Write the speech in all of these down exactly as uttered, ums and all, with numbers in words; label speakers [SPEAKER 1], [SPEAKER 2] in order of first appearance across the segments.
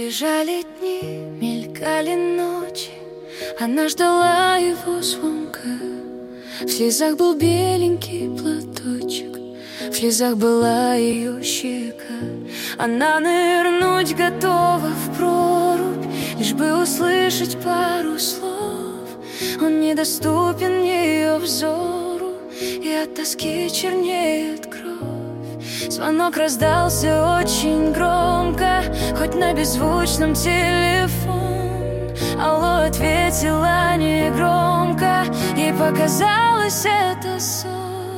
[SPEAKER 1] Бежали дни, мелькали ночи, она ждала его звонка. В слезах был беленький платочек, в слезах была ее щека. Она нырнуть готова в прорубь, лишь бы услышать пару слов. Он недоступен ее взору, и от тоски чернеет кровь. Звонок раздался очень громко, хоть на беззвучном телефон. Алло, ответила негромко, ей показалось это сон.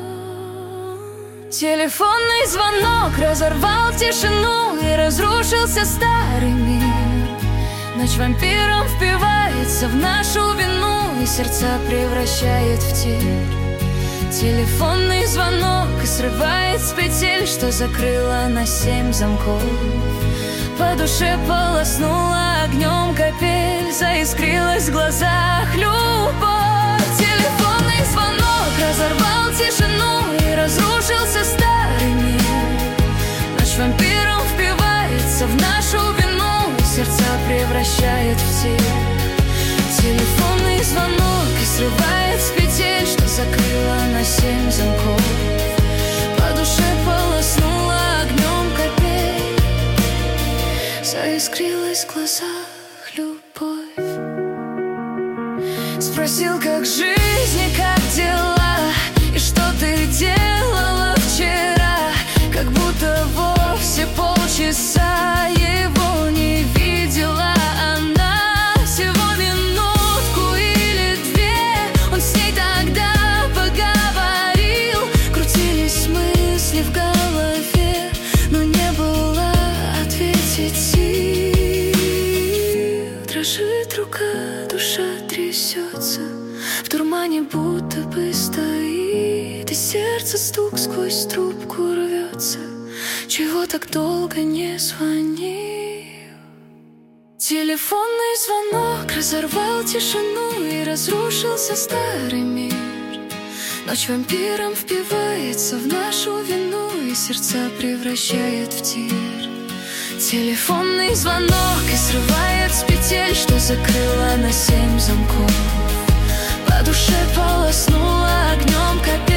[SPEAKER 1] Телефонный звонок разорвал тишину, и разрушился старый мир. Ночь вампиром впивается в нашу вину, и сердца превращает в тир. Телефонный звонок и срывает с петель, что закрыла на семь замков. По душе полоснула огнем капель, заискрилась в глазах любовь. Телефонный звонок разорвал тишину, и разрушился старый мир. Ночь вампиром впивается в нашу вину, и сердца превращает в тир. Телефонный звонок и срывает с петель, что закрыла на семь замков. По душе полоснула огнем капель, заискрилась в глазах любовь. Спросил, как жизнь и как дела, и что ты делала вчера. Как будто вовсе полчаса его не видела она. Всего минутку или две он с ней тогда поговорил. Крутились мысли в голове, но не было ответить сил. Дрожит рука, душа трясется, в тумане будто бы стоит, и сердце стук сквозь трубку рвется. Чего так долго не звонил? Телефонный звонок разорвал тишину, и разрушился старый мир. Ночь вампиром впивается в нашу вину, и сердца превращает в тир. Телефонный звонок и срывает с петель, что закрыла на семь замков. По душе полоснула огнем капель,